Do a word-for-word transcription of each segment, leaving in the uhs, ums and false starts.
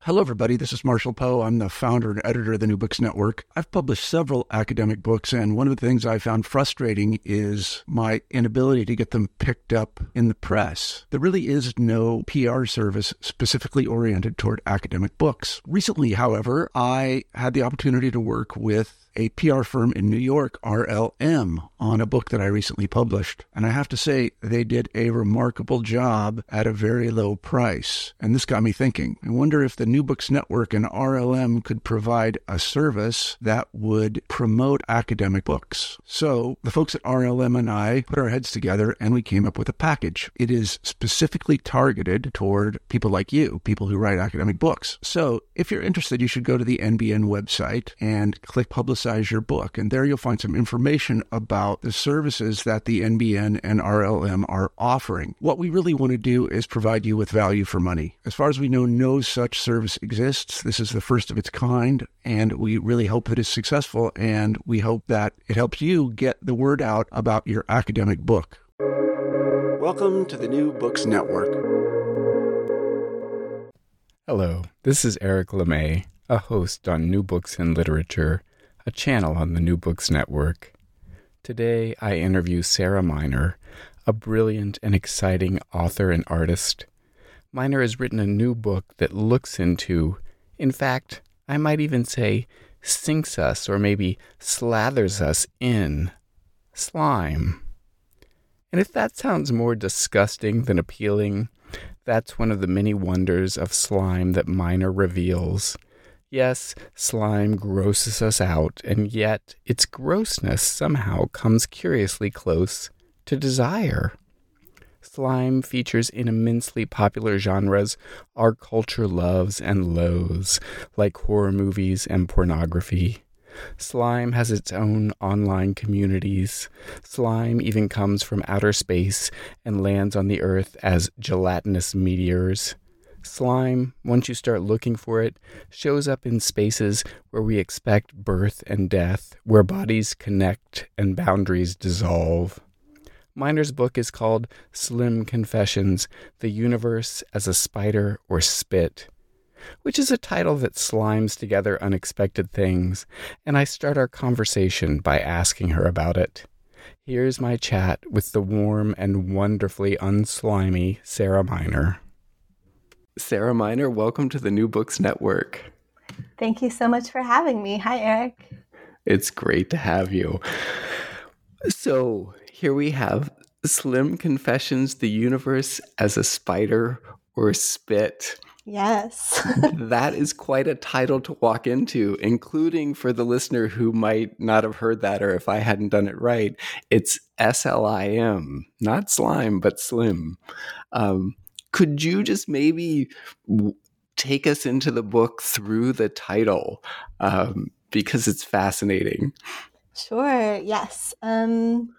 Hello, everybody. This is Marshall Poe. I'm the founder and editor of the New Books Network. I've published several academic books, and one of the things I found frustrating is my inability to get them picked up in the press. There really is no P R service specifically oriented toward academic books. Recently, however, I had the opportunity to work with a P R firm in New York, R L M, on a book that I recently published. And I have to say, they did a remarkable job at a very low price. And this got me thinking. I wonder if the New Books Network and R L M could provide a service that would promote academic books. So the folks at R L M and I put our heads together and we came up with a package. It is specifically targeted toward people like you, people who write academic books. So if you're interested, you should go to the N B N website and click Publicize your book. And there you'll find some information about the services that the N B N and R L M are offering. What we really want to do is provide you with value for money. As far as we know, no such service exists. This is the first of its kind, and we really hope that it's successful, and we hope that it helps you get the word out about your academic book. Welcome to the New Books Network. Hello, this is Eric LeMay, a host on New Books and Literature, a channel on the New Books Network. Today, I interview Sarah Miner, a brilliant and exciting author and artist. Miner has written a new book that looks into, in fact, I might even say, sinks us or maybe slathers us in slime. And if that sounds more disgusting than appealing, that's one of the many wonders of slime that Miner reveals. Yes, slime grosses us out, and yet its grossness somehow comes curiously close to desire. Slime features in immensely popular genres our culture loves and loathes, like horror movies and pornography. Slime has its own online communities. Slime even comes from outer space and lands on the earth as gelatinous meteors. Slime, once you start looking for it, shows up in spaces where we expect birth and death, where bodies connect and boundaries dissolve. Miner's book is called Slim Confessions, The Universe as a Spider or Spit, which is a title that slimes together unexpected things, and I start our conversation by asking her about it. Here's my chat with the warm and wonderfully unslimy Sarah Miner. Sarah Miner, welcome to the New Books Network. Thank you so much for having me. Hi, Eric. It's great to have you. So here we have Slim Confessions, The Universe as a Spider or Spit. Yes. That is quite a title to walk into, including for the listener who might not have heard that, or if I hadn't done it right, it's S L I M, not slime, but slim. Um, Could you just maybe w- take us into the book through the title, um, because it's fascinating? Sure, yes. Um,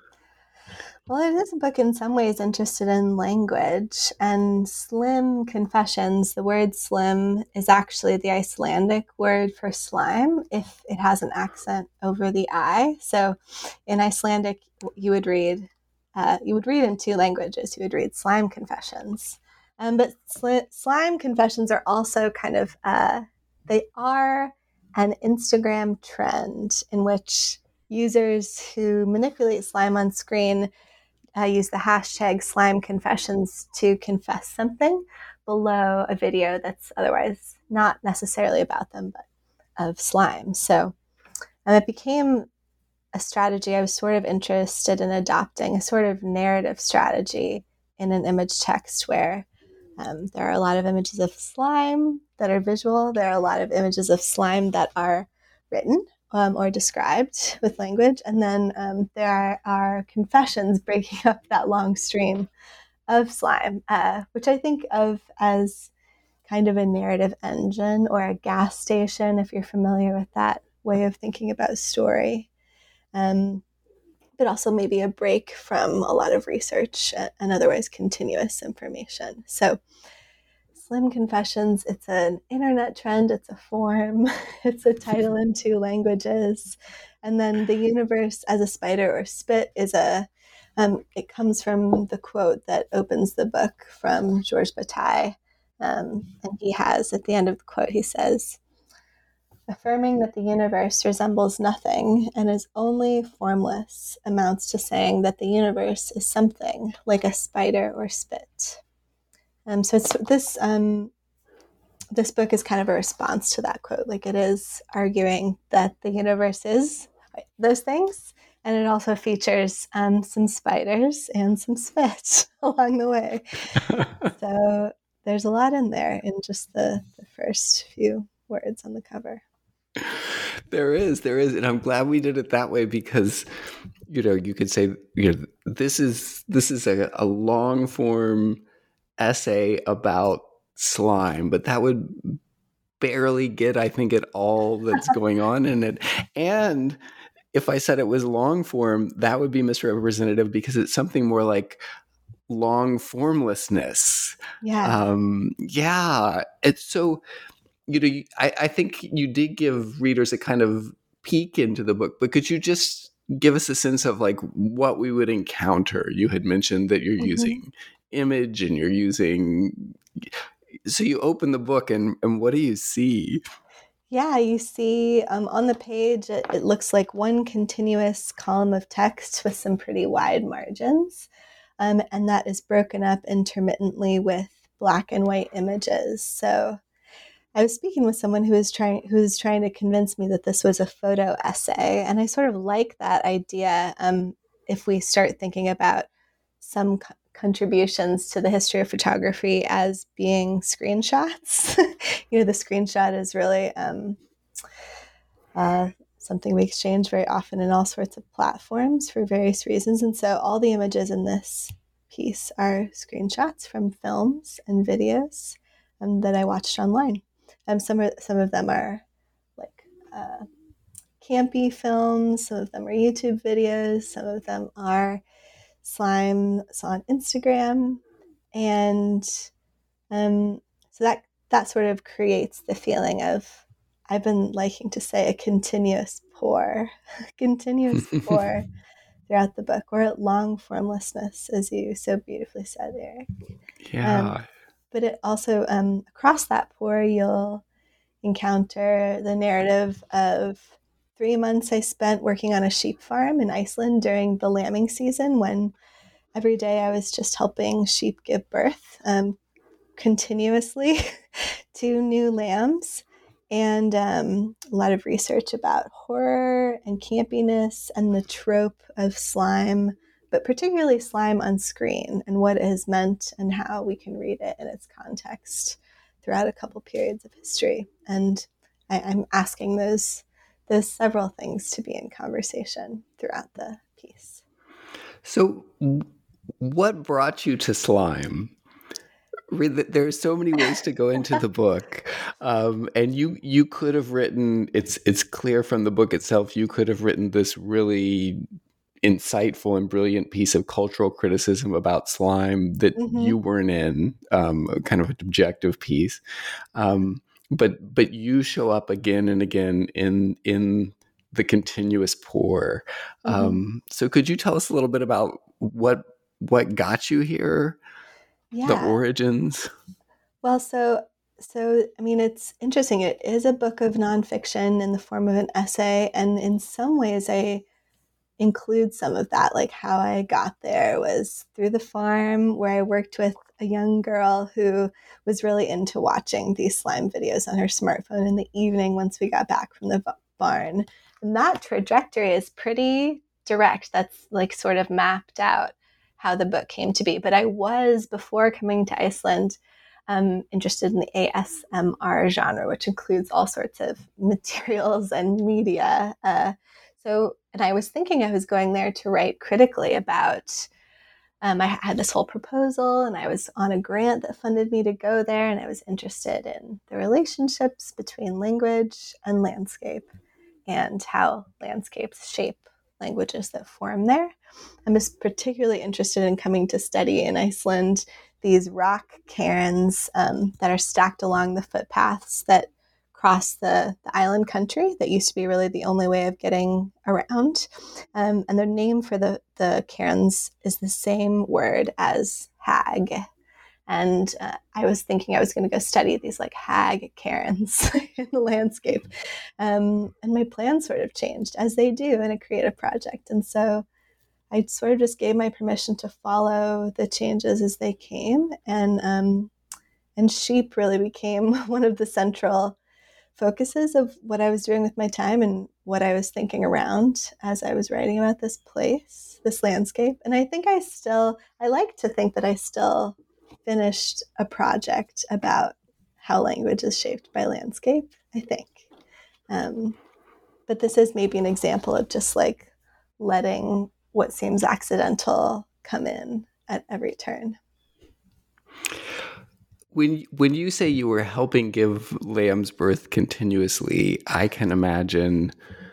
well, it is a book in some ways interested in language, and Slim Confessions, the word slim is actually the Icelandic word for slime if it has an accent over the I. So in Icelandic, you would read, uh, you would read in two languages. You would read Slime Confessions. Um, but sli- slime confessions are also kind of, uh, they are an Instagram trend in which users who manipulate slime on screen uh, use the hashtag slime confessions to confess something below a video that's otherwise not necessarily about them, but of slime. So um, it became a strategy I was sort of interested in adopting, a sort of narrative strategy in an image text where Um, there are a lot of images of slime that are visual. There are a lot of images of slime that are written um, or described with language. And then um, there are, are confessions breaking up that long stream of slime, uh, which I think of as kind of a narrative engine or a gas station, if you're familiar with that way of thinking about story. Um, but also maybe a break from a lot of research and otherwise continuous information. So Slim Confessions, it's an internet trend, it's a form, it's a title in two languages. And then The Universe as a Spider or Spit is a, um, it comes from the quote that opens the book from Georges Bataille, Um, and he has, at the end of the quote, he says, affirming that the universe resembles nothing and is only formless amounts to saying that the universe is something like a spider or spit. Um, so it's this um, this book is kind of a response to that quote. Like, it is arguing that the universe is those things, and it also features um, some spiders and some spit along the way. So there's a lot in there in just the, the first few words on the cover. There is, there is, and I'm glad we did it that way because, you know, you could say, you know, this is this is a, a long form essay about slime, but that would barely get, I think, at all that's going on in it. And if I said it was long form, that would be misrepresentative because it's something more like long formlessness. Yeah. Um, yeah. It's so, you know, I, I think you did give readers a kind of peek into the book, but could you just give us a sense of like what we would encounter? You had mentioned that you're mm-hmm. using image and you're using, so you open the book and, and what do you see? Yeah, you see um, on the page, it, it looks like one continuous column of text with some pretty wide margins. Um, and that is broken up intermittently with black and white images. So I was speaking with someone who was trying who was trying to convince me that this was a photo essay, and I sort of like that idea. Um, if we start thinking about some co- contributions to the history of photography as being screenshots, you know, the screenshot is really um, uh, something we exchange very often in all sorts of platforms for various reasons, and so all the images in this piece are screenshots from films and videos um, that I watched online. Um, some are, some of them are like uh, campy films. Some of them are YouTube videos. Some of them are slime on Instagram, and um, so that that sort of creates the feeling of, I've been liking to say, a continuous pour, continuous pour throughout the book, or long formlessness, as you so beautifully said, Eric. Yeah. Um, but it also um, across that pour, you'll encounter the narrative of three months I spent working on a sheep farm in Iceland during the lambing season, when every day I was just helping sheep give birth um, continuously to new lambs, and um, a lot of research about horror and campiness and the trope of slime, but particularly slime on screen and what it has meant and how we can read it in its context throughout a couple periods of history. And I, I'm asking those those several things to be in conversation throughout the piece. So what brought you to slime? There are so many ways to go into the book, um, and you you could have written. It's it's clear from the book itself. You could have written this really insightful and brilliant piece of cultural criticism about slime that mm-hmm. you weren't in, um, kind of an objective piece. Um, but but you show up again and again in in the continuous pour. Mm-hmm. Um, so could you tell us a little bit about what what got you here? Yeah. The origins? Well, so, so I mean, it's interesting. It is a book of nonfiction in the form of an essay. And in some ways, I include some of that. Like, how I got there was through the farm, where I worked with a young girl who was really into watching these slime videos on her smartphone in the evening once we got back from the barn. And that trajectory is pretty direct. That's like sort of mapped out how the book came to be. But I was, before coming to Iceland, um, interested in the A S M R genre, which includes all sorts of materials and media. Uh, so, and I was thinking I was going there to write critically about, um, I had this whole proposal, and I was on a grant that funded me to go there, and I was interested in the relationships between language and landscape, and how landscapes shape languages that form there. I'm just particularly interested in coming to study in Iceland these rock cairns um, that are stacked along the footpaths that cross the, the island country that used to be really the only way of getting around. Um, and the name for the, the cairns is the same word as hag. And uh, I was thinking I was going to go study these like hag Karens in the landscape. Um, and my plans sort of changed, as they do in a creative project. And so I sort of just gave my permission to follow the changes as they came. And, um, and sheep really became one of the central focuses of what I was doing with my time and what I was thinking around as I was writing about this place, this landscape. And I think I still, I like to think that I still finished a project about how language is shaped by landscape, I think. Um, but this is maybe an example of just like letting what seems accidental come in at every turn. When when you say you were helping give lambs birth continuously, I can imagine,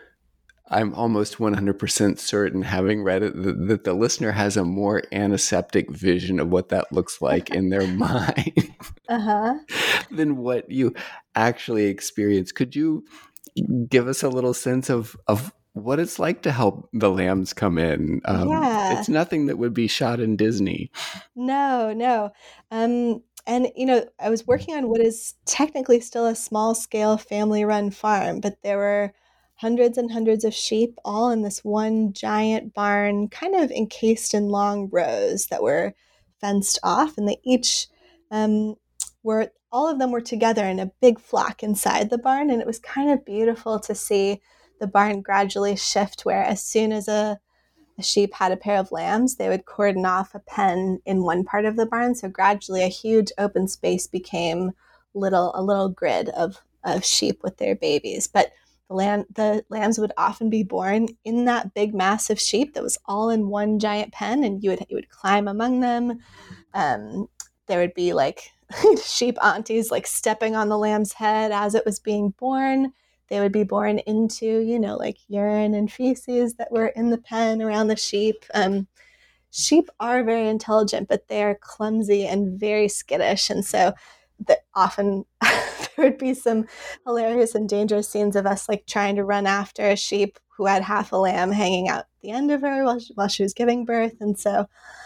I'm almost one hundred percent certain, having read it, that, that the listener has a more antiseptic vision of what that looks like in their mind uh-huh. than what you actually experience. Could you give us a little sense of, of what it's like to help the lambs come in? Um, yeah. It's nothing that would be shot in Disney. No, no. Um, and, you know, I was working on what is technically still a small-scale family-run farm, but there were hundreds and hundreds of sheep all in this one giant barn, kind of encased in long rows that were fenced off. And they each um, were, all of them were together in a big flock inside the barn. And it was kind of beautiful to see the barn gradually shift, where as soon as a a sheep had a pair of lambs, they would cordon off a pen in one part of the barn. So gradually a huge open space became little a little grid of, of sheep with their babies. But the, lamb, the lambs would often be born in that big mass of sheep that was all in one giant pen, and you would you would climb among them. Um, there would be like sheep aunties like stepping on the lamb's head as it was being born. They would be born into, you know, like urine and feces that were in the pen around the sheep. Um, sheep are very intelligent, but they are clumsy and very skittish. And so that often there would be some hilarious and dangerous scenes of us like trying to run after a sheep who had half a lamb hanging out the end of her while she, while she was giving birth. And so,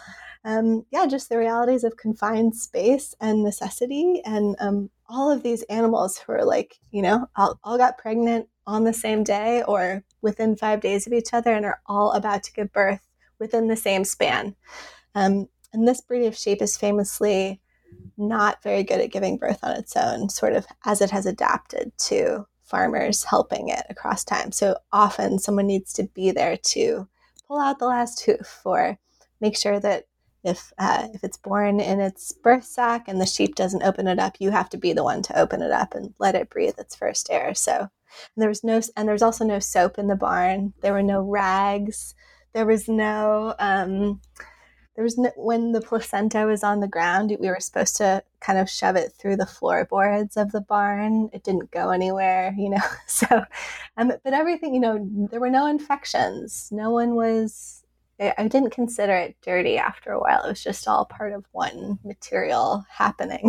um, yeah, just the realities of confined space and necessity, and um, all of these animals who are like, you know, all, all got pregnant on the same day or within five days of each other and are all about to give birth within the same span. Um, and this breed of sheep is famously not very good at giving birth on its own, sort of as it has adapted to farmers helping it across time. So often someone needs to be there to pull out the last hoof or make sure that If uh, if it's born in its birth sac and the sheep doesn't open it up, you have to be the one to open it up and let it breathe its first air. So and there was no, and there was also no soap in the barn. There were no rags. There was no, um, there was no, when the placenta was on the ground, we were supposed to kind of shove it through the floorboards of the barn. It didn't go anywhere, you know. So, um, but everything, you know, there were no infections. No one was. I didn't consider it dirty after a while. It was just all part of one material happening.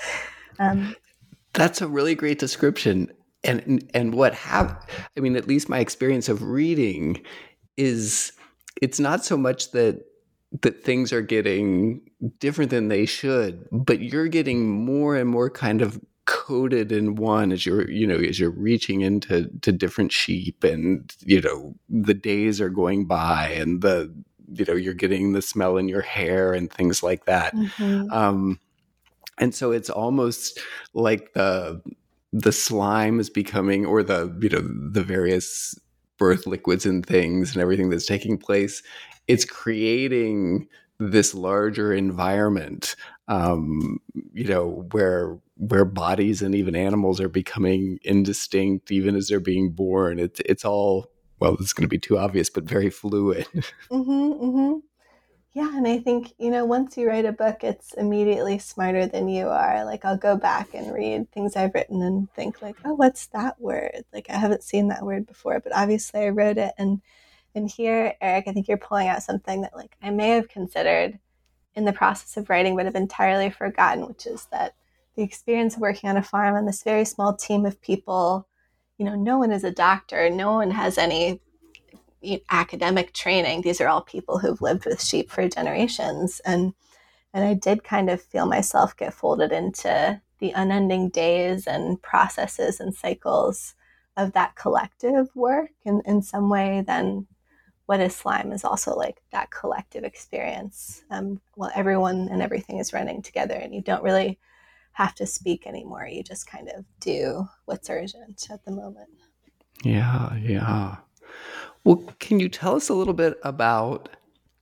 Um, That's a really great description. And and what happened, I mean, at least my experience of reading is it's not so much that that things are getting different than they should, but you're getting more and more kind of coated in one as you're, you know, as you're reaching into to different sheep, and, you know, the days are going by, and the, you know, you're getting the smell in your hair and things like that. Mm-hmm. Um, and so it's almost like the the slime is becoming, or the, you know, the various birth liquids and things and everything that's taking place, it's creating this larger environment, um, you know, where where bodies and even animals are becoming indistinct, even as they're being born. It's it's all, well, it's going to be too obvious, but very fluid. mm-hmm, mm-hmm. Yeah, and I think, you know, once you write a book, it's immediately smarter than you are. Like, I'll go back and read things I've written and think like, oh, what's that word? Like, I haven't seen that word before, but obviously I wrote it. And and here, Eric, I think you're pulling out something that like I may have considered in the process of writing, but have entirely forgotten, which is that the experience of working on a farm and this very small team of people, you know, no one is a doctor, no one has any academic training. These are all people who've lived with sheep for generations. And And I did kind of feel myself get folded into the unending days and processes and cycles of that collective work. And in some way, then what is slime is also like that collective experience. Um, well, everyone and everything is running together, and you don't really have to speak anymore. You just kind of do what's urgent at the moment. Yeah, yeah. Well, can you tell us a little bit about,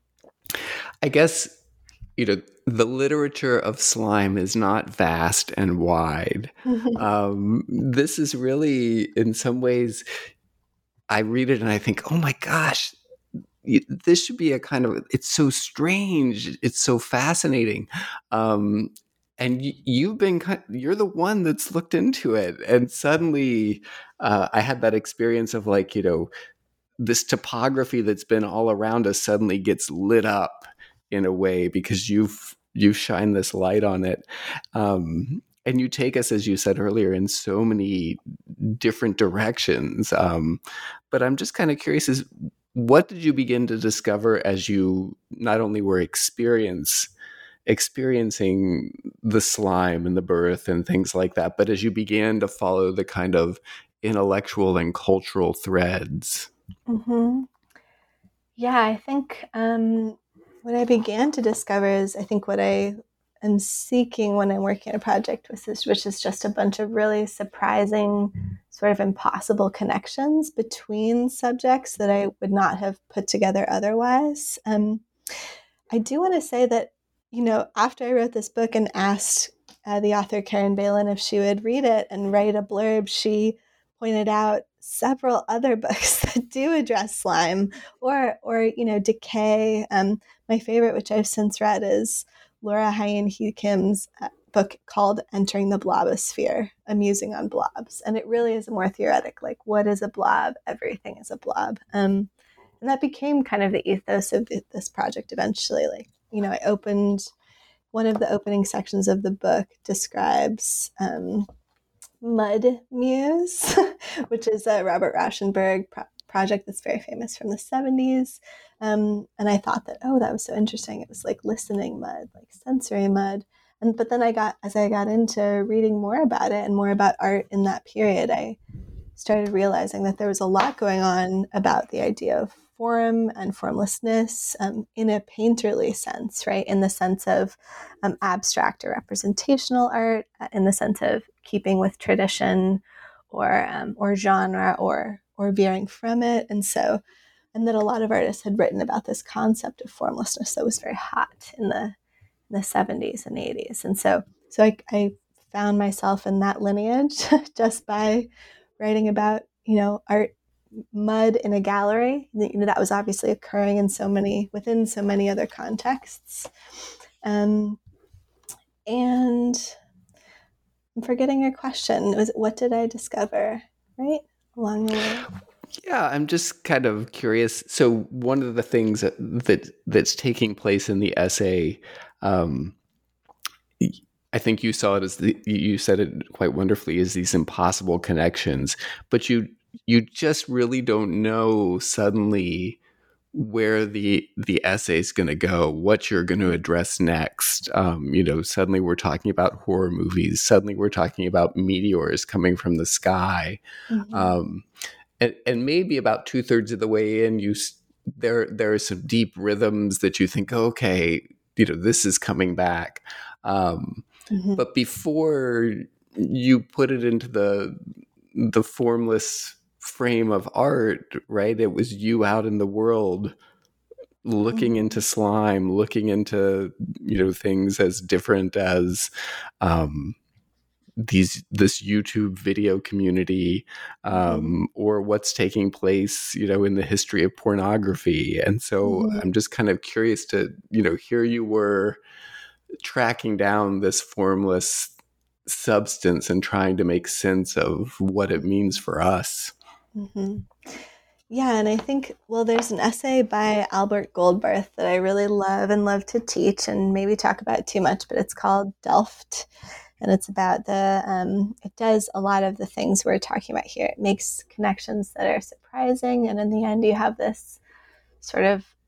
I guess, you know, the literature of slime is not vast and wide. um, this is really, in some ways, I read it and I think, oh my gosh, this should be a kind of, it's so strange. It's so fascinating. Um, and y- you've been, you're the one that's looked into it. And suddenly uh, I had that experience of like, you know, this topography that's been all around us suddenly gets lit up in a way because you've, you shine this light on it. Um, and you take us, as you said earlier, in so many different directions. Um, but I'm just kind of curious, is what did you begin to discover as you not only were experience experiencing the slime and the birth and things like that, but as you began to follow the kind of intellectual and cultural threads? Mm-hmm. Yeah, I think um, what I began to discover is, I think what I am seeking when I'm working on a project with this, which is just a bunch of really surprising, sort of impossible connections between subjects that I would not have put together otherwise. Um, I do want to say that, you know, after I wrote this book and asked uh, the author Karen Balin if she would read it and write a blurb, she pointed out several other books that do address slime or, or you know, decay. Um, my favorite, which I've since read, is Laura Hyen-Hee Kim's uh, book called Entering the Blobosphere, A Musing on Blobs. And it really is a more theoretic, like, what is a blob? Everything is a blob. Um, and that became kind of the ethos of this project eventually. Like, you know, I opened, one of the opening sections of the book describes um, Mud Muse, which is a Robert Rauschenberg pro- project that's very famous from the seventies. Um, and I thought that, oh, that was so interesting. It was like listening mud, like sensory mud. And but then I got, as I got into reading more about it and more about art in that period, I started realizing that there was a lot going on about the idea of form and formlessness um, in a painterly sense, right? In the sense of um, abstract or representational art, in the sense of keeping with tradition or um, or genre or or veering from it. And so, and that a lot of artists had written about this concept of formlessness that was very hot in the in the seventies and eighties. And so, so I, I found myself in that lineage just by writing about, you know, art, mud in a gallery. You know, that was obviously occurring in so many, within so many other contexts. Um, and I'm forgetting your question. It was, what did I discover, right, along the way? Yeah, I'm just kind of curious. So one of the things that, that that's taking place in the essay, um, I think you saw it as the, you said it quite wonderfully, is these impossible connections, but you you just really don't know suddenly where the the essay is going to go, what you're going to address next. Um, you know, suddenly we're talking about horror movies. Suddenly we're talking about meteors coming from the sky, mm-hmm. um, and and maybe about two thirds of the way in, you there there are some deep rhythms that you think, okay, you know, this is coming back. Um, mm-hmm. But before you put it into the the formless frame of art, right? It was you out in the world looking mm-hmm. into slime, looking into, you know, things as different as um, these this YouTube video community, um, mm-hmm. or what's taking place, you know, in the history of pornography. And so mm-hmm. I'm just kind of curious to, you know, here you were tracking down this formless substance and trying to make sense of what it means for us. Mm-hmm. Yeah, and I think, well, there's an essay by Albert Goldbarth that I really love and love to teach and maybe talk about too much, but it's called Delft. And it's about the, um, it does a lot of the things we're talking about here. It makes connections that are surprising. And in the end, you have this sort of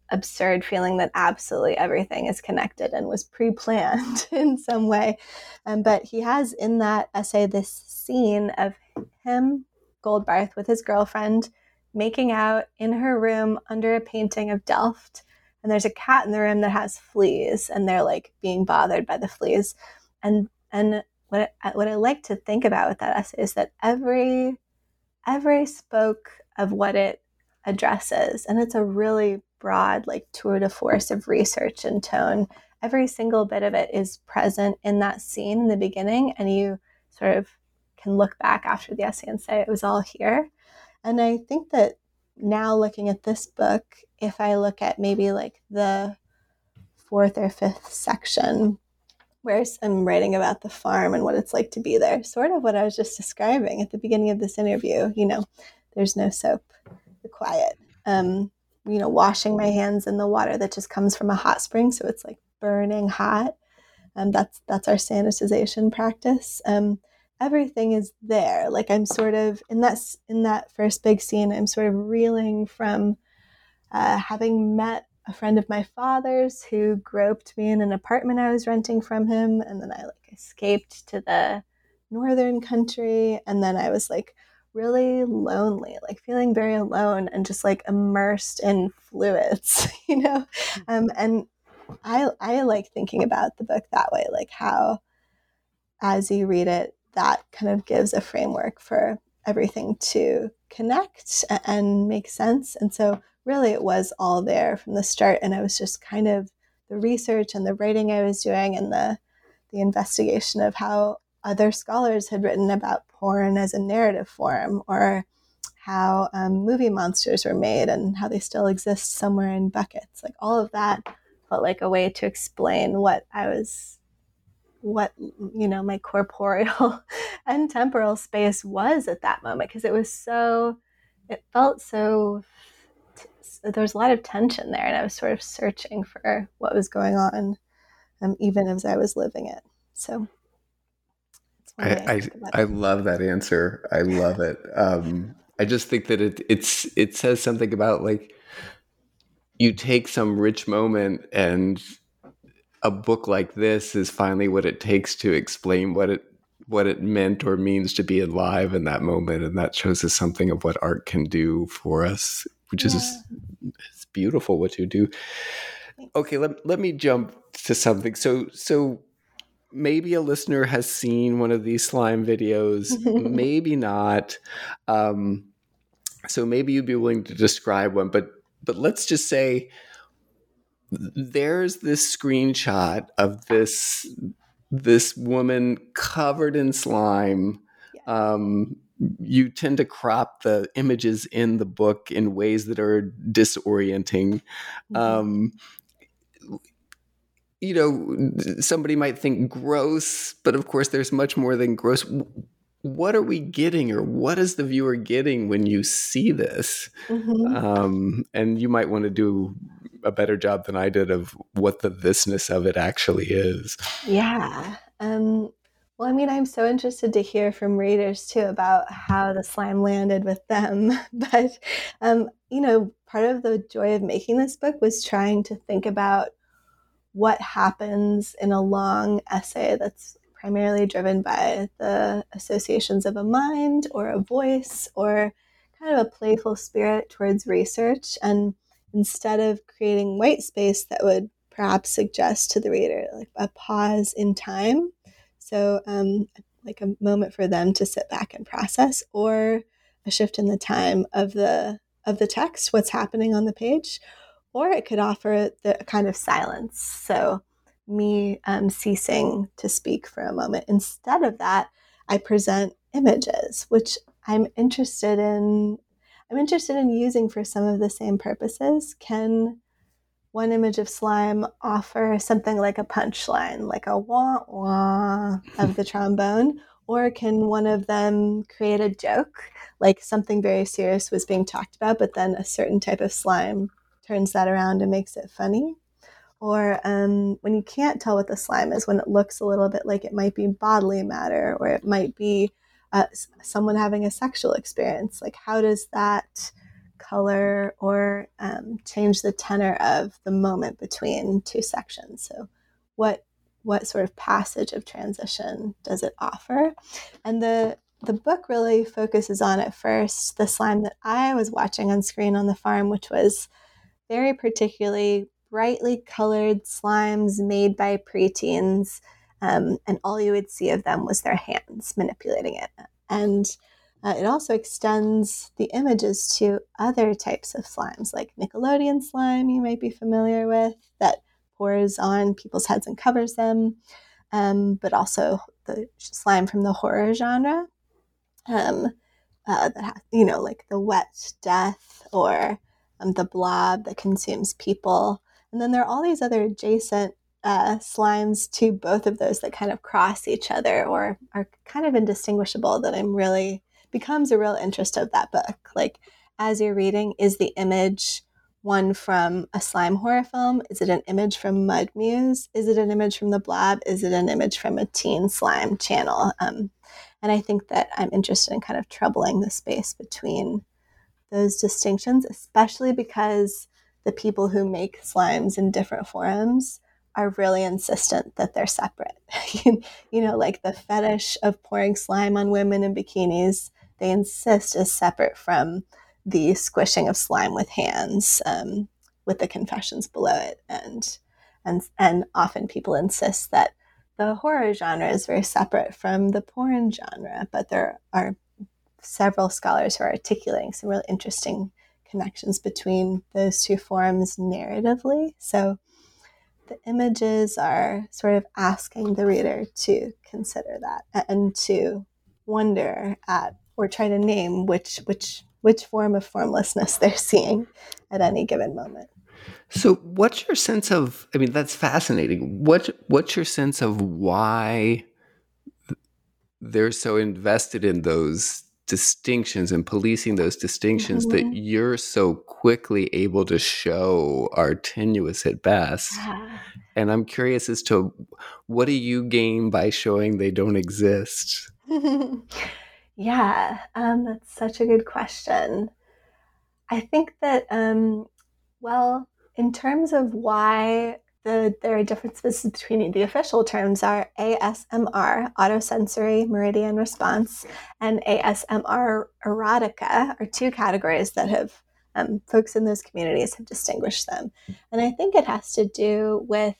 absurd feeling that absolutely everything is connected and was pre-planned in some way. Um, but he has in that essay this scene of him, Goldbarth, with his girlfriend making out in her room under a painting of Delft. And there's a cat in the room that has fleas, and they're like being bothered by the fleas. And and what I, what I like to think about with that essay is that every every spoke of what it addresses, and it's a really broad like tour de force of research and tone. Every single bit of it is present in that scene in the beginning, and you sort of can look back after the essay and say it was all here. And I think that now looking at this book, if I look at maybe like the fourth or fifth section where I'm writing about the farm and what it's like to be there, sort of what I was just describing at the beginning of this interview, you know, there's no soap, the quiet, um, you know, washing my hands in the water that just comes from a hot spring. So it's like burning hot. And that's, that's our sanitization practice. Um, everything is there. Like I'm sort of in that, in that first big scene, I'm sort of reeling from uh, having met a friend of my father's who groped me in an apartment I was renting from him. And then I like escaped to the northern country. And then I was like really lonely, like feeling very alone and just like immersed in fluids, you know? Um, and I, I like thinking about the book that way, like how, as you read it, that kind of gives a framework for everything to connect and make sense. And so really it was all there from the start. And I was just kind of the research and the writing I was doing and the, the investigation of how other scholars had written about porn as a narrative form, or how um, movie monsters were made and how they still exist somewhere in buckets. Like all of that felt like a way to explain what I was, what, you know, my corporeal and temporal space was at that moment. Because it was so, it felt so, there was a lot of tension there. And I was sort of searching for what was going on, um, even as I was living it. So I, I, I love that answer. I love it. Um, I just think that it it's it says something about like you take some rich moment, and a book like this is finally what it takes to explain what it what it meant or means to be alive in that moment, and that shows us something of what art can do for us, which yeah. is it's beautiful what you do. Thanks. Okay, let let me jump to something. So so. Maybe a listener has seen one of these slime videos, maybe not. Um, so maybe you'd be willing to describe one, but but let's just say there's this screenshot of this this woman covered in slime. Yeah. Um, you tend to crop the images in the book in ways that are disorienting. Mm-hmm. Um, You know, somebody might think gross, but of course there's much more than gross. What are we getting, or what is the viewer getting when you see this? Mm-hmm. Um, and you might want to do a better job than I did of what the thisness of it actually is. Yeah. Um, well, I mean, I'm so interested to hear from readers too about how the slime landed with them. But, um, you know, part of the joy of making this book was trying to think about what happens in a long essay that's primarily driven by the associations of a mind or a voice or kind of a playful spirit towards research. And instead of creating white space that would perhaps suggest to the reader like a pause in time, so um, like a moment for them to sit back and process, or a shift in the time of the of the text, what's happening on the page. Or it could offer the kind of silence, so me um, ceasing to speak for a moment. Instead of that, I present images, which I'm interested in. I'm interested in using for some of the same purposes. Can one image of slime offer something like a punchline, like a wah wah of the trombone? Or can one of them create a joke, like something very serious was being talked about, but then a certain type of slime turns that around and makes it funny? Or um, when you can't tell what the slime is, when it looks a little bit like it might be bodily matter, or it might be uh, someone having a sexual experience, like how does that color or um, change the tenor of the moment between two sections. So what what sort of passage of transition does it offer? And the the book really focuses on, at first, the slime that I was watching on screen on the farm, which was very particularly brightly colored slimes made by preteens, um, and all you would see of them was their hands manipulating it. And uh, it also extends the images to other types of slimes, like Nickelodeon slime you might be familiar with, that pours on people's heads and covers them, um, but also the slime from the horror genre, um, uh, that has, you know, like the wet death or um, the blob that consumes people. And then there are all these other adjacent uh, slimes to both of those that kind of cross each other or are kind of indistinguishable, that I'm really, becomes a real interest of that book. Like, as you're reading, is the image one from a slime horror film? Is it an image from Mud Muse? Is it an image from the Blob? Is it an image from a teen slime channel? Um, and I think that I'm interested in kind of troubling the space between those distinctions, especially because the people who make slimes in different forms are really insistent that they're separate. You know, like the fetish of pouring slime on women in bikinis, they insist is separate from the squishing of slime with hands, um, with the confessions below it. And, and, and often people insist that the horror genre is very separate from the porn genre, but there are several scholars who are articulating some really interesting connections between those two forms narratively. So the images are sort of asking the reader to consider that and to wonder at, or try to name which which which form of formlessness they're seeing at any given moment. So what's your sense of, I mean, that's fascinating. What, what's your sense of why they're so invested in those distinctions and policing those distinctions mm-hmm. that you're so quickly able to show are tenuous at best? Yeah. And I'm curious as to, what do you gain by showing they don't exist? Yeah, um, that's such a good question. I think that, um, well, in terms of why the, there are differences between the official terms are A S M R, autosensory meridian response, and A S M R erotica are two categories that have um, folks in those communities have distinguished them. And I think it has to do with,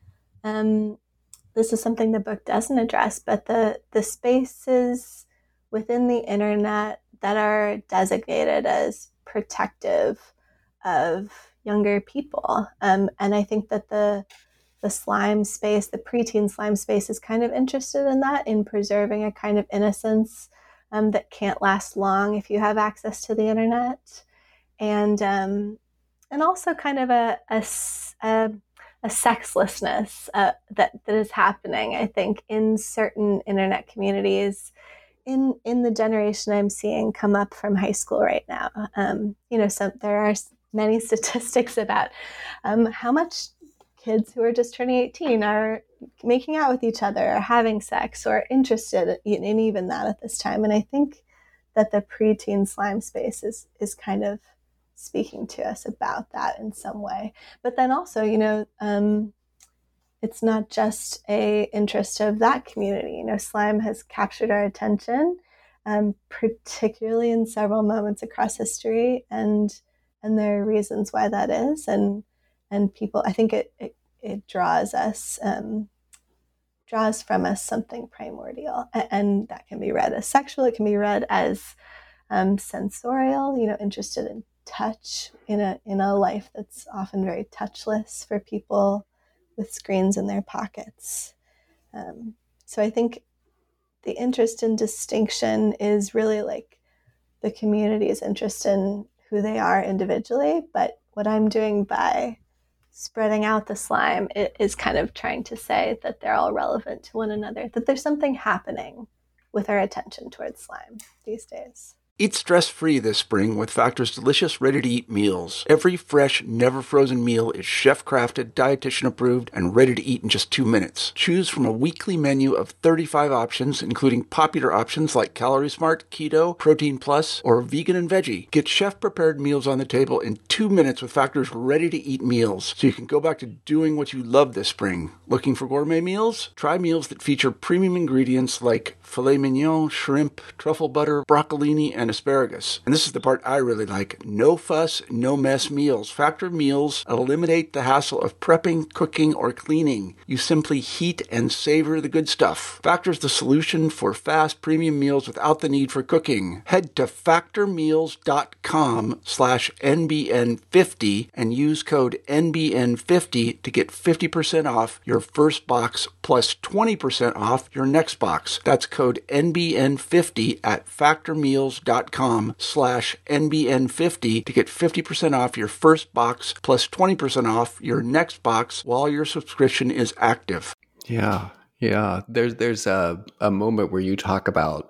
um, this is something the book doesn't address, but the, the spaces within the internet that are designated as protective of younger people. Um, and I think that the the slime space, the preteen slime space, is kind of interested in that, in preserving a kind of innocence um, that can't last long if you have access to the internet. And um, and also kind of a, a, a, a sexlessness uh, that, that is happening, I think, in certain internet communities in in the generation I'm seeing come up from high school right now. Um, you know, so there are many statistics about um, how much kids who are just turning eighteen are making out with each other or having sex or interested in, in even that at this time. And I think that the preteen slime space is, is kind of speaking to us about that in some way. But then also, you know, um, it's not just a interest of that community. You know, slime has captured our attention, um, particularly in several moments across history, and and there are reasons why that is. And and people, I think it it, it draws us, um, draws from us something primordial, and, and that can be read as sexual. It can be read as um, sensorial. You know, interested in touch in a in a life that's often very touchless for people with screens in their pockets. Um, so I think the interest in distinction is really like the community's interest in who they are individually. But what I'm doing by spreading out the slime is kind of trying to say that they're all relevant to one another, that there's something happening with our attention towards slime these days. Eat stress-free this spring with Factor's delicious, ready-to-eat meals. Every fresh, never-frozen meal is chef-crafted, dietitian-approved, and ready to eat in just two minutes. Choose from a weekly menu of thirty-five options, including popular options like Calorie Smart, Keto, Protein Plus, or Vegan and Veggie. Get chef-prepared meals on the table in two minutes with Factor's ready-to-eat meals, so you can go back to doing what you love this spring. Looking for gourmet meals? Try meals that feature premium ingredients like filet mignon, shrimp, truffle butter, broccolini, and asparagus. And this is the part I really like. No fuss, no mess meals. Factor meals eliminate the hassle of prepping, cooking, or cleaning. You simply heat and savor the good stuff. Factor's the solution for fast premium meals without the need for cooking. Head to factormeals.com slash NBN50 and use code N B N fifty to get fifty percent off your first box plus twenty percent off your next box. That's code N B N fifty at factormeals.com slash N B N fifty to get fifty percent off your first box plus twenty percent off your next box while your subscription is active. Yeah, yeah. There's there's a, a moment where you talk about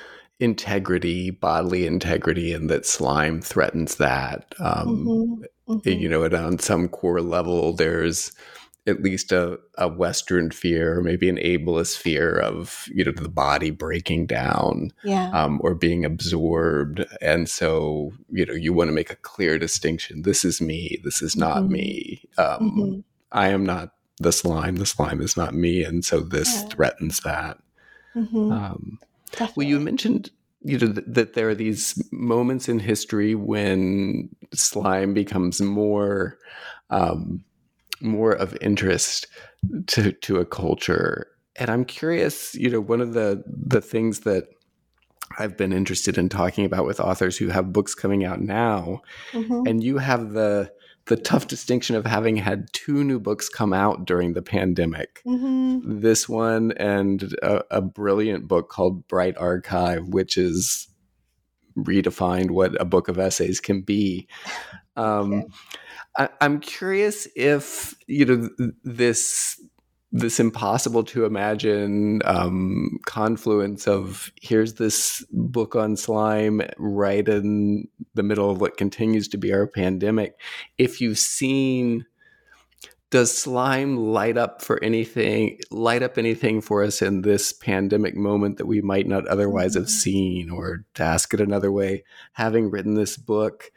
integrity, bodily integrity, and that slime threatens that. Um, mm-hmm. Mm-hmm. You know, and on some core level, there's at least a, a Western fear, maybe an ableist fear of, you know, the body breaking down, yeah. um, or being absorbed. And so, you know, you want to make a clear distinction. This is me. This is not mm-hmm. me. Um, mm-hmm. I am not the slime. The slime is not me. And so this yeah. threatens that. Mm-hmm. Um, well, you mentioned, you know, th- that there are these moments in history when slime becomes more, um, more of interest to, to a culture. And I'm curious, you know, one of the, the things that I've been interested in talking about with authors who have books coming out now, mm-hmm. and you have the, the tough distinction of having had two new books come out during the pandemic, mm-hmm. this one and a, a brilliant book called Bright Archive, which is redefined what a book of essays can be. Um, okay. I, I'm curious if, you know, this this impossible to imagine um, confluence of here's this book on slime right in the middle of what continues to be our pandemic. If you've seen, does slime light up for anything, light up anything for us in this pandemic moment that we might not otherwise mm-hmm. have seen? Or to ask it another way, having written this book,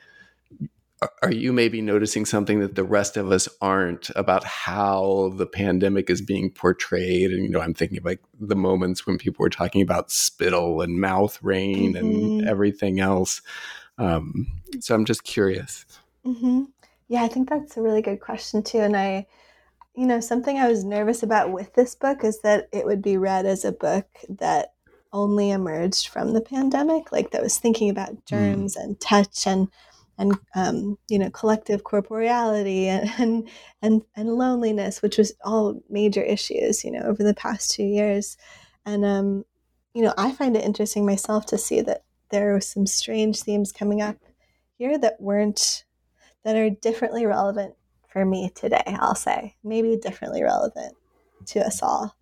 are you maybe noticing something that the rest of us aren't about how the pandemic is being portrayed? And, you know, I'm thinking of like the moments when people were talking about spittle and mouth rain mm-hmm. and everything else. Um, so I'm just curious. Mm-hmm. Yeah, I think that's a really good question too. And I, you know, something I was nervous about with this book is that it would be read as a book that only emerged from the pandemic, like that was thinking about germs mm. and touch and and, um, you know, collective corporeality and, and, and, and loneliness, which was all major issues, you know, over the past two years. And, um, you know, I find it interesting myself to see that there are some strange themes coming up here that weren't, that are differently relevant for me today, I'll say, maybe differently relevant to us all.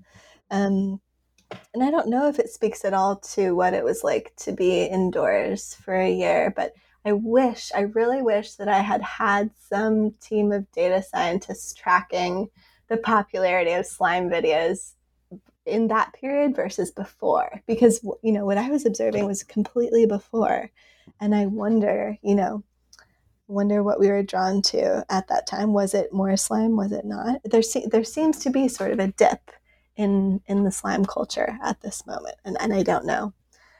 Um, and I don't know if it speaks at all to what it was like to be indoors for a year, but I wish, I really wish that I had had some team of data scientists tracking the popularity of slime videos in that period versus before, because, you know, what I was observing was completely before. And I wonder, you know, wonder what we were drawn to at that time. Was it more slime? Was it not? There, se- there seems to be sort of a dip in, in the slime culture at this moment. And, and I don't know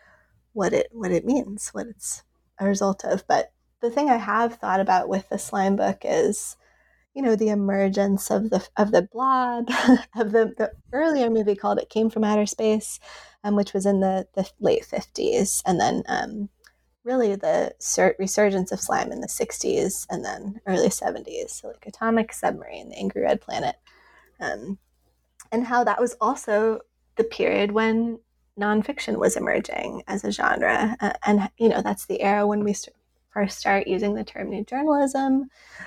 what it, what it means, what it's a result of. But the thing I have thought about with the slime book is, you know, the emergence of the of the blob, of the, the earlier movie called It Came from Outer Space, um, which was in the, the late fifties, and then um, really the sur- resurgence of slime in the sixties and then early seventies, so like Atomic Submarine, The Angry Red Planet, um, and how that was also the period when nonfiction was emerging as a genre. Uh, and, you know, that's the era when we st- first start using the term new journalism,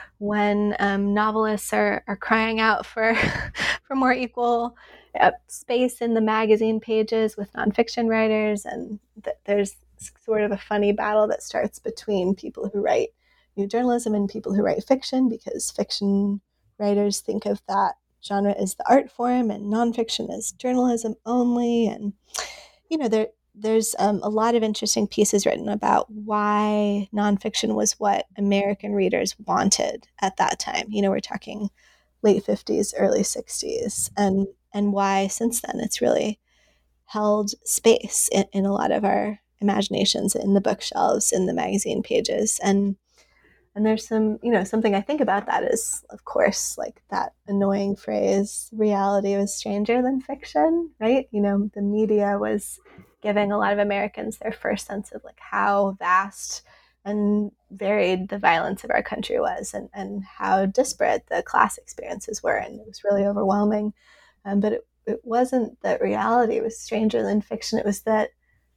when um, novelists are, are crying out for, for more equal uh, space in the magazine pages with nonfiction writers. And th- there's sort of a funny battle that starts between people who write new journalism and people who write fiction, because fiction writers think of that genre as the art form and nonfiction as journalism only. And, you know, there there's um, a lot of interesting pieces written about why nonfiction was what American readers wanted at that time. You know, we're talking late fifties, early sixties, and and why since then it's really held space in, in a lot of our imaginations, in the bookshelves, in the magazine pages. And and there's some, you know, something I think about that is, of course, like that annoying phrase, reality was stranger than fiction, right? You know, the media was giving a lot of Americans their first sense of like how vast and varied the violence of our country was, and, and how disparate the class experiences were. And it was really overwhelming. Um, but it, it wasn't that reality was stranger than fiction. It was that,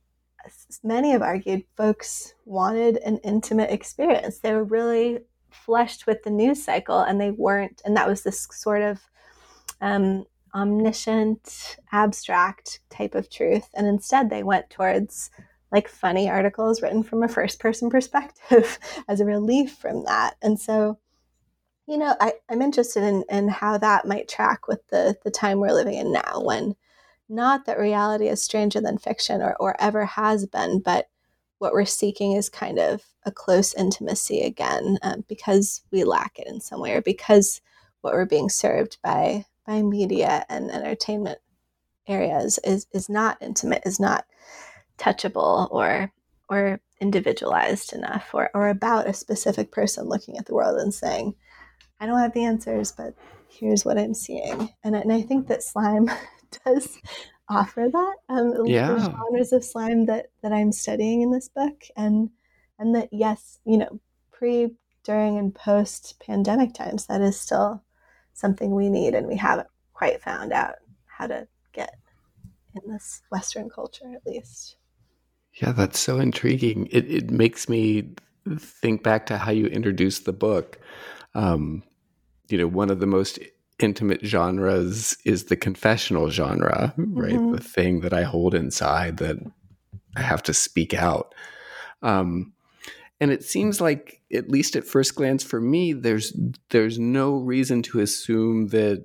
as many have argued, folks wanted an intimate experience. They were really flushed with the news cycle, and they weren't, and that was this sort of um, omniscient, abstract type of truth. And instead they went towards like funny articles written from a first person perspective as a relief from that. And so, you know, I, I'm interested in, in how that might track with the, the time we're living in now, when not that reality is stranger than fiction, or, or ever has been, but what we're seeking is kind of a close intimacy again, um, because we lack it in some way, or because what we're being served by by media and entertainment areas is is not intimate, is not touchable, or or individualized enough, or or about a specific person looking at the world and saying, I don't have the answers, but here's what I'm seeing. And, and I think that slime does offer that. Um, Yeah. The genres of slime that, that I'm studying in this book, and and that, yes, you know, pre, during, and post pandemic times, that is still something we need, and we haven't quite found out how to get in this Western culture, at least. Yeah, that's so intriguing. It it makes me think back to how you introduced the book. Um, you know, one of the most intimate genres is the confessional genre, right? Mm-hmm. The thing that I hold inside that I have to speak out. Um, and it seems like, at least at first glance for me, there's there's no reason to assume that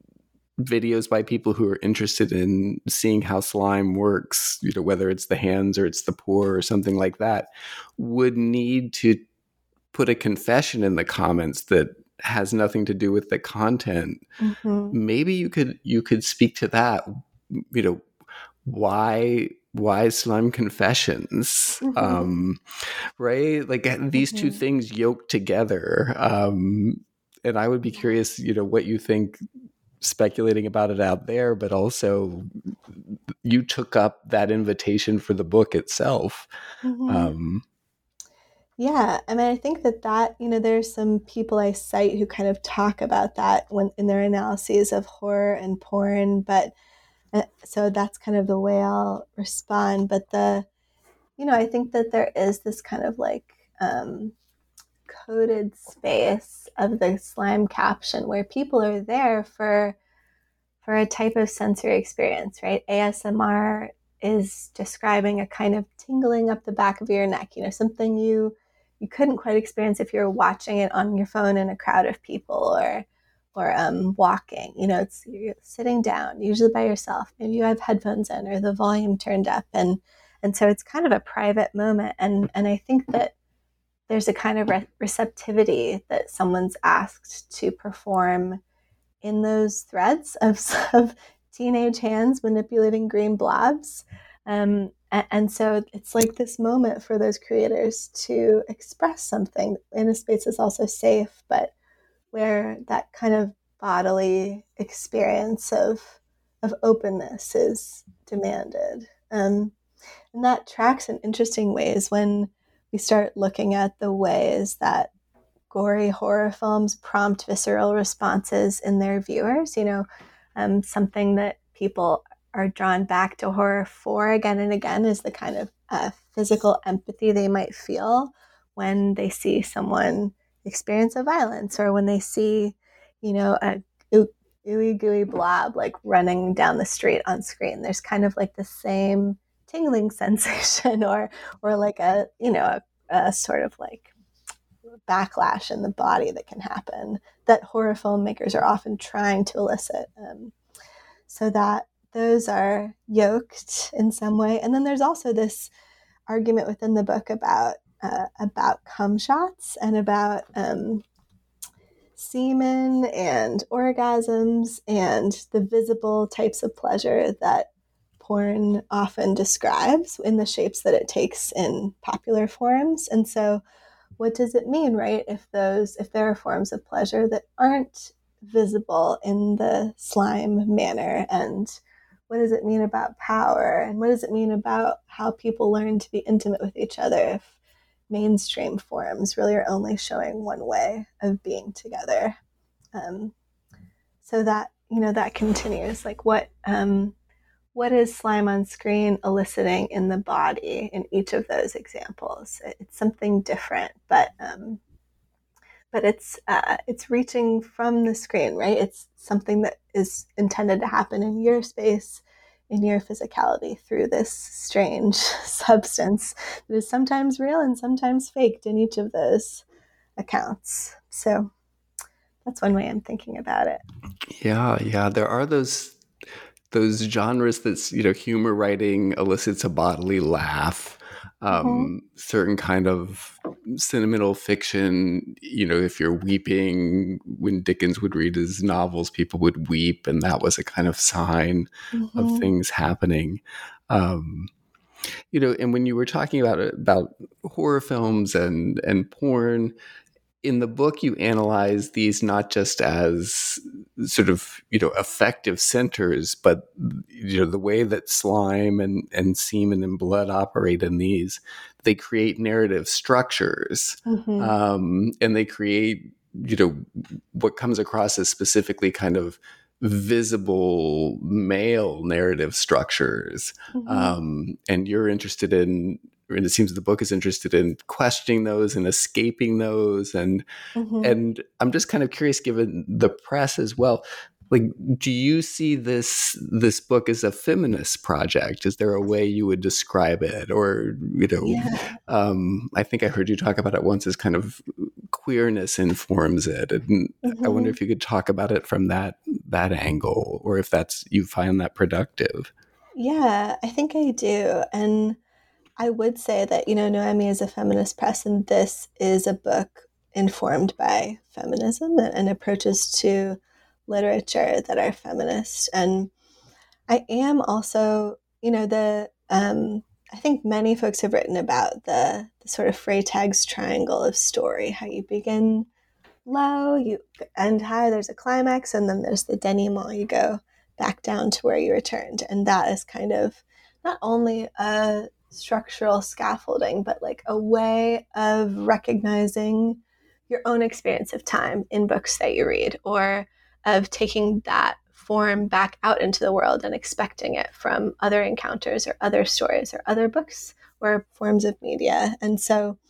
videos by people who are interested in seeing how slime works, you know, whether it's the hands or it's the pour or something like that, would need to put a confession in the comments that has nothing to do with the content. Mm-hmm. Maybe you could you could speak to that. You know, why why slime confessions? Mm-hmm. Um, right? Like these mm-hmm. two things yoked together. Um, and I would be curious, you know, what you think, speculating about it out there, but also you took up that invitation for the book itself. Mm-hmm. Um, Yeah, I mean, I think that that, you know, there's some people I cite who kind of talk about that when in their analyses of horror and porn, but uh, so that's kind of the way I'll respond. But the, you know, I think that there is this kind of like um, coded space of the slime caption where people are there for for a type of sensory experience, right? A S M R is describing a kind of tingling up the back of your neck, you know, something you you couldn't quite experience if you were watching it on your phone in a crowd of people, or or um, walking. You know, it's you're sitting down, usually by yourself. Maybe you have headphones in or the volume turned up, and and so it's kind of a private moment. And and I think that there's a kind of re- receptivity that someone's asked to perform in those threads of, of teenage hands manipulating green blobs. Um, and, and so it's like this moment for those creators to express something in a space that's also safe, but where that kind of bodily experience of of openness is demanded. Um, and that tracks in interesting ways when we start looking at the ways that gory horror films prompt visceral responses in their viewers. You know, um, something that people are drawn back to horror for again and again is the kind of uh, physical empathy they might feel when they see someone experience a violence, or when they see, you know, a ooey gooey blob like running down the street on screen. There's kind of like the same tingling sensation or or like a, you know, a, a sort of like backlash in the body that can happen that horror filmmakers are often trying to elicit. Um, so that those are yoked in some way. And then there's also this argument within the book about uh, about cum shots and about um, semen and orgasms and the visible types of pleasure that porn often describes in the shapes that it takes in popular forms. And so what does it mean, right, if those if there are forms of pleasure that aren't visible in the slime manner? And what does it mean about power? And what does it mean about how people learn to be intimate with each other if mainstream forms really are only showing one way of being together? Um, so that, you know, that continues. Like what um, what is slime on screen eliciting in the body in each of those examples? It's something different, but um, but it's uh, it's reaching from the screen, right? It's something that is intended to happen in your space, in your physicality through this strange substance that is sometimes real and sometimes faked in each of those accounts. So that's one way I'm thinking about it. Yeah, yeah. There are those those genres that's, you know, humor writing elicits a bodily laugh. Um, mm-hmm. Certain kind of sentimental fiction, you know, if you're weeping, when Dickens would read his novels, people would weep, and that was a kind of sign mm-hmm. of things happening. Um, you know, and when you were talking about about horror films and and porn, in the book, you analyze these not just as sort of, you know, effective centers, but, you know, the way that slime and, and semen and blood operate in these, they create narrative structures. Mm-hmm. Um, and they create, you know, what comes across as specifically kind of visible male narrative structures. Mm-hmm. Um, and you're interested in, and it seems the book is interested in questioning those and escaping those. And mm-hmm. and I'm just kind of curious, given the press as well, like, do you see this this book as a feminist project? Is there a way you would describe it? Or, you know, yeah. um, I think I heard you talk about it once as kind of queerness informs it. And mm-hmm. I wonder if you could talk about it from that that angle, or if that's you find that productive. Yeah, I think I do. And I would say that, you know, Noemi is a feminist press, and this is a book informed by feminism and, and approaches to literature that are feminist. And I am also, you know, the, um, I think many folks have written about the, the sort of Freytag's triangle of story, how you begin low, you end high, there's a climax, and then there's the denouement, you go back down to where you returned. And that is kind of not only a structural scaffolding, but like a way of recognizing your own experience of time in books that you read, or of taking that form back out into the world and expecting it from other encounters or other stories or other books or forms of media. And so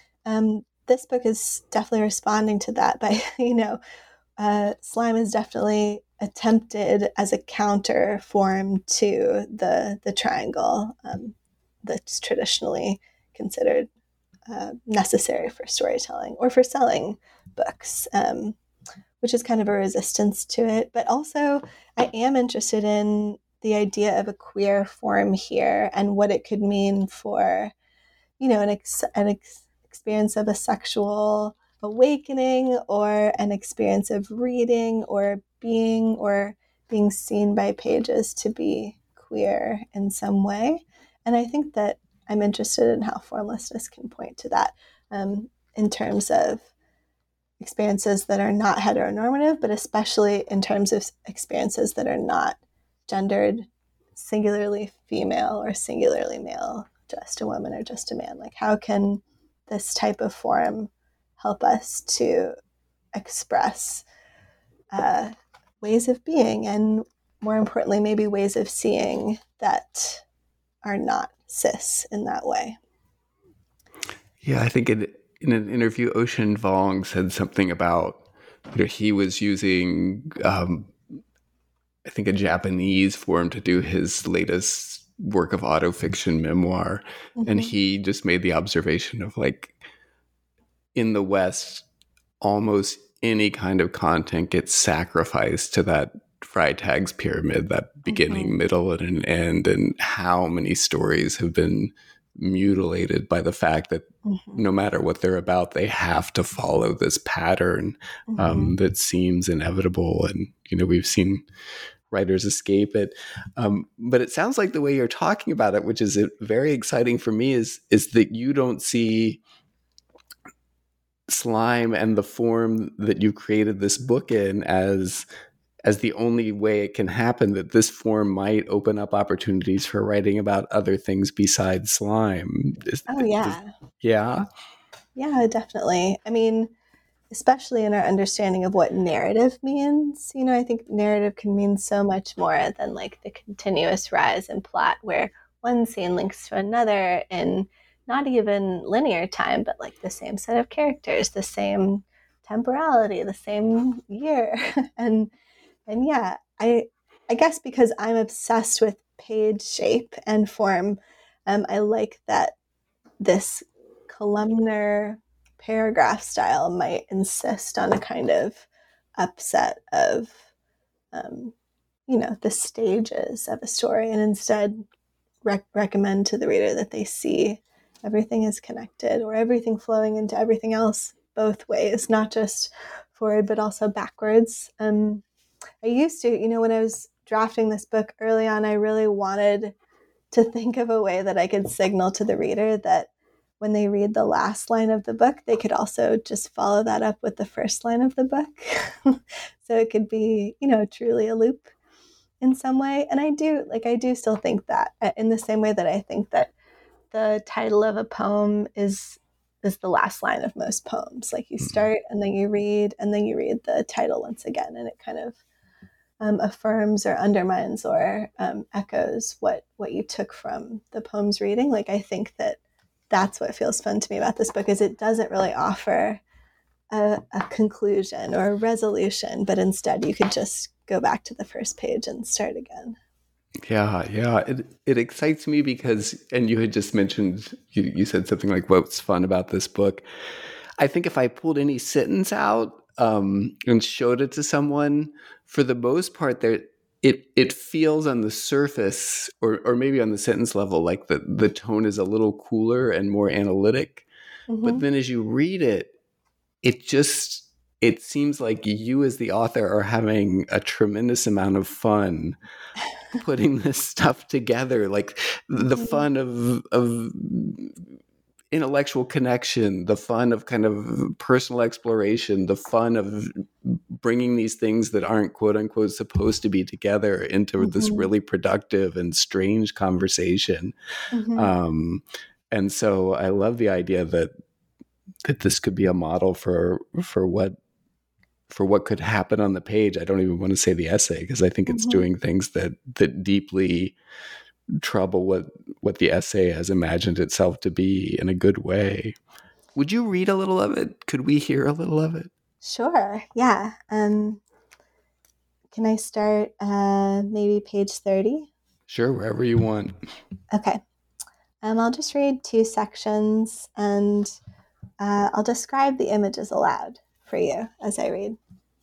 um, this book is definitely responding to that by, you know, uh, slime is definitely attempted as a counter form to the the triangle um, that's traditionally considered uh, necessary for storytelling or for selling books, um, which is kind of a resistance to it. But also, I am interested in the idea of a queer form here and what it could mean for, you know, an, ex- an ex- experience of a sexual awakening, or an experience of reading or being or being seen by pages to be queer in some way. And I think that I'm interested in how formlessness can point to that um, in terms of experiences that are not heteronormative, but especially in terms of experiences that are not gendered, singularly female or singularly male, just a woman or just a man. Like, how can this type of form help us to express uh, ways of being, and more importantly, maybe ways of seeing that are not cis in that way? Yeah, I think in, in an interview, Ocean Vuong said something about, you know, he was using, um, I think, a Japanese form to do his latest work of autofiction memoir. Mm-hmm. And he just made the observation of like, in the West, almost any kind of content gets sacrificed to that Freytag's pyramid, that beginning, Mm-hmm. middle, and an end, and how many stories have been mutilated by the fact that Mm-hmm. no matter what they're about, they have to follow this pattern Mm-hmm. um, that seems inevitable. And, you know, we've seen writers escape it. Um, but it sounds like the way you're talking about it, which is very exciting for me, is is that you don't see slime and the form that you created this book in as as the only way it can happen, that this form might open up opportunities for writing about other things besides slime. Is, Oh, yeah. Does, yeah. Yeah, definitely. I mean, especially in our understanding of what narrative means, you know, I think narrative can mean so much more than like the continuous rise in plot where one scene links to another in not even linear time, but like the same set of characters, the same temporality, the same year. and and yeah, I I guess because I'm obsessed with page shape and form, um, I like that this columnar paragraph style might insist on a kind of upset of, um, you know, the stages of a story, and instead rec- recommend to the reader that they see everything is connected, or everything flowing into everything else both ways, not just forward but also backwards. Um, I used to, you know, when I was drafting this book early on, I really wanted to think of a way that I could signal to the reader that when they read the last line of the book, they could also just follow that up with the first line of the book. So it could be, you know, truly a loop in some way. And I do, like, I do still think that, in the same way that I think that the title of a poem is is the last line of most poems. Like, you start and then you read and then you read the title once again, and it kind of um, affirms or undermines or um, echoes what what you took from the poem's reading. Like, I think that that's what feels fun to me about this book, is it doesn't really offer a, a conclusion or a resolution, but instead you could just go back to the first page and start again. Yeah, yeah. It it excites me because, and you had just mentioned, you, you said something like, what's fun about this book? I think if I pulled any sentence out um, and showed it to someone, for the most part, there it it feels on the surface, or or maybe on the sentence level, like the, the tone is a little cooler and more analytic. Mm-hmm. But then as you read it, it just, it seems like you as the author are having a tremendous amount of fun putting this stuff together, like the Mm-hmm. fun of of intellectual connection, the fun of kind of personal exploration, the fun of bringing these things that aren't quote unquote supposed to be together into Mm-hmm. this really productive and strange conversation. Mm-hmm. Um, and so I love the idea that that this could be a model for for what for what could happen on the page. I don't even want to say the essay, because I think it's Mm-hmm. doing things that that deeply trouble what what the essay has imagined itself to be in a good way. Would you read a little of it? Could we hear a little of it? Sure. Yeah. Um, can I start uh, maybe page thirty? Sure, wherever you want. Okay. Um, I'll just read two sections, and uh, I'll describe the images aloud for you as I read.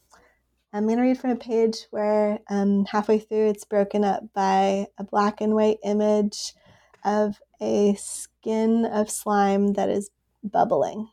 I'm going to read from a page where um, halfway through it's broken up by a black and white image of a skin of slime that is bubbling.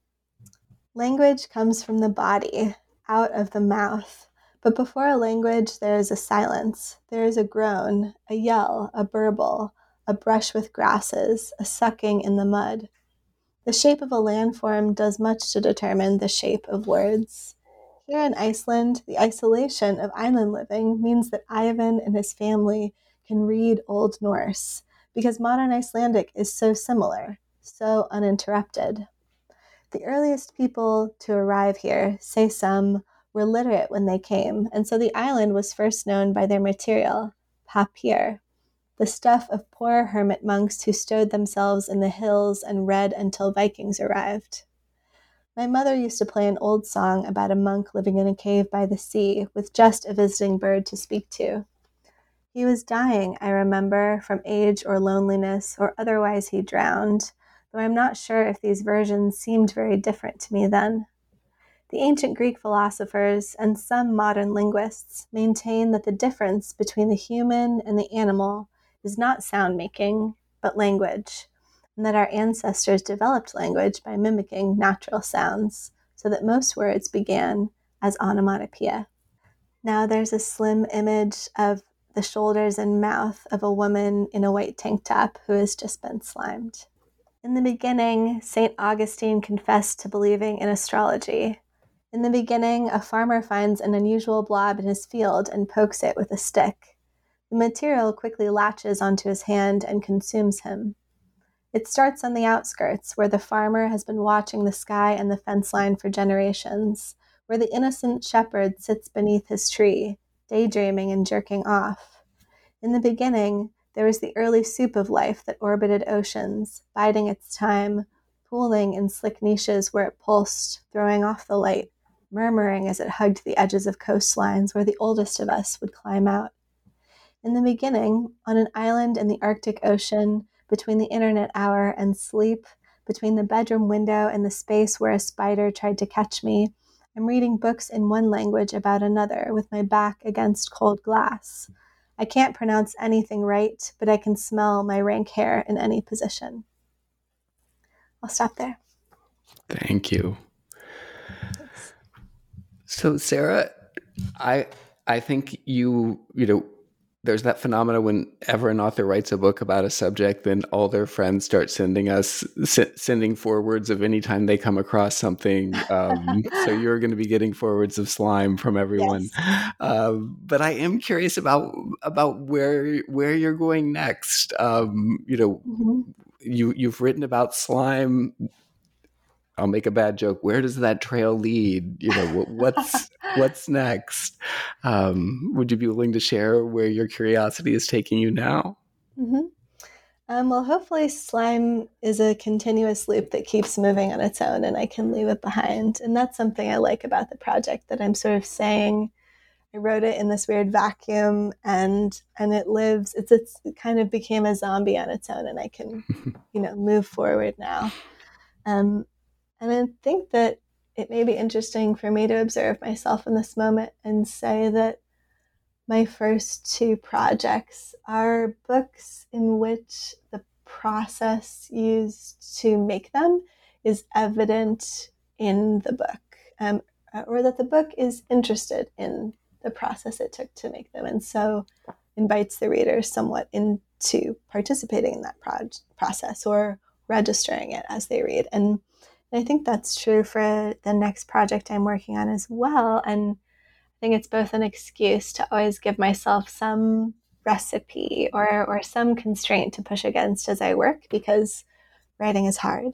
Language comes from the body, out of the mouth. But before a language, there is a silence. There is a groan, a yell, a burble, a brush with grasses, a sucking in the mud. The shape of a landform does much to determine the shape of words. Here in Iceland, the isolation of island living means that Ivan and his family can read Old Norse, because modern Icelandic is so similar, so uninterrupted. The earliest people to arrive here, say some, were literate when they came, and so the island was first known by their material, papir, the stuff of poor hermit monks who stowed themselves in the hills and read until Vikings arrived. My mother used to play an old song about a monk living in a cave by the sea with just a visiting bird to speak to. He was dying, I remember, from age or loneliness, or otherwise he drowned, though I'm not sure if these versions seemed very different to me then. The ancient Greek philosophers and some modern linguists maintain that the difference between the human and the animal is not sound-making, but language, and that our ancestors developed language by mimicking natural sounds, so that most words began as onomatopoeia. Now there's a slim image of the shoulders and mouth of a woman in a white tank top who has just been slimed. In the beginning, Saint Augustine confessed to believing in astrology. In the beginning, a farmer finds an unusual blob in his field and pokes it with a stick. The material quickly latches onto his hand and consumes him. It starts on the outskirts, where the farmer has been watching the sky and the fence line for generations, where the innocent shepherd sits beneath his tree, daydreaming and jerking off. In the beginning, there was the early soup of life that orbited oceans, biding its time, pooling in slick niches where it pulsed, throwing off the light, murmuring as it hugged the edges of coastlines where the oldest of us would climb out. In the beginning, on an island in the Arctic Ocean, between the internet hour and sleep, between the bedroom window and the space where a spider tried to catch me, I'm reading books in one language about another with my back against cold glass. I can't pronounce anything right, but I can smell my rank hair in any position. I'll stop there. Thank you. So, Sarah, I I think you, you know, there's that phenomena whenever an author writes a book about a subject, then all their friends start sending us, s- sending forwards of any time they come across something. Um, so you're going to be getting forwards of slime from everyone. Yes. Um, but I am curious about about where where you're going next. Um, you know, mm-hmm. you you've written about slime. I'll make a bad joke. Where does that trail lead? You know, what, what's what's next? Um, would you be willing to share where your curiosity is taking you now? Mm-hmm. Um, well, hopefully slime is a continuous loop that keeps moving on its own and I can leave it behind. And that's something I like about the project, that I'm sort of saying, I wrote it in this weird vacuum and and it lives, it's, it's it kind of became a zombie on its own and I can, you know, move forward now. Um, And I think that it may be interesting for me to observe myself in this moment and say that my first two projects are books in which the process used to make them is evident in the book, um, or that the book is interested in the process it took to make them, and so invites the reader somewhat into participating in that pro- process or registering it as they read. And I think that's true for the next project I'm working on as well. And I think it's both an excuse to always give myself some recipe or, or some constraint to push against as I work, because writing is hard.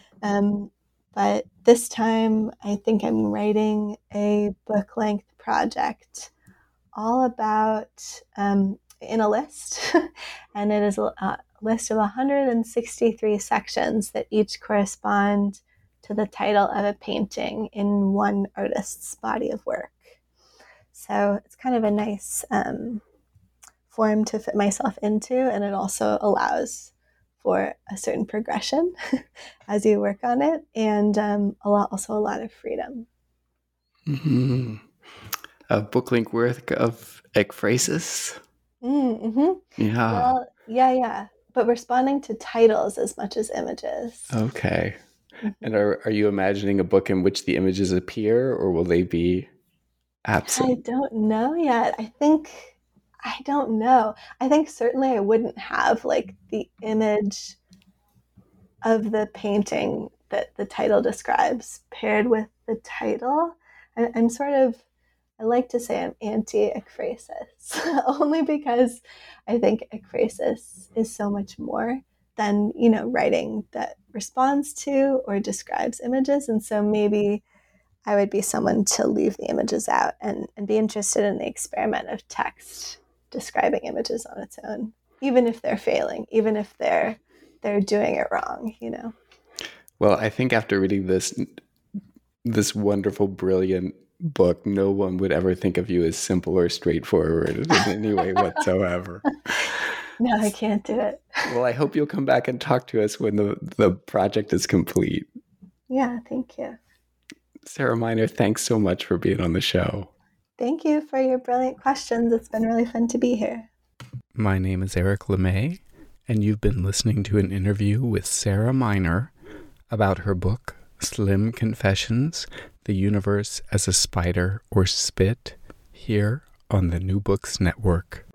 Um, but this time, I think I'm writing a book-length project all about, um, in a list, and it is a, a list of one hundred sixty-three sections that each correspond to the title of a painting in one artist's body of work. So it's kind of a nice um, form to fit myself into, and it also allows for a certain progression as you work on it, and um, a lot, also a lot of freedom. Mm-hmm. A book-length work of ekphrasis. Mm-hmm. Yeah. Well, yeah, yeah. But responding to titles as much as images. Okay. Mm-hmm. And are are you imagining a book in which the images appear, or will they be absent? I don't know yet. I think, I don't know. I think certainly I wouldn't have like the image of the painting that the title describes paired with the title. I, I'm sort of, I like to say I'm anti-ekphrasis, only because I think ekphrasis is so much more than, you know, writing that responds to or describes images. And so maybe I would be someone to leave the images out and, and be interested in the experiment of text describing images on its own, even if they're failing, even if they're they're doing it wrong, you know. Well, I think after reading this this wonderful, brilliant book, no one would ever think of you as simple or straightforward in any way whatsoever. No, I can't do it. Well, I hope you'll come back and talk to us when the, the project is complete. Yeah, thank you. Sarah Miner, thanks so much for being on the show. Thank you for your brilliant questions. It's been really fun to be here. My name is Eric LeMay, and you've been listening to an interview with Sarah Miner about her book, Slim Confessions, The Universe as a Spider or Spit, here on the New Books Network.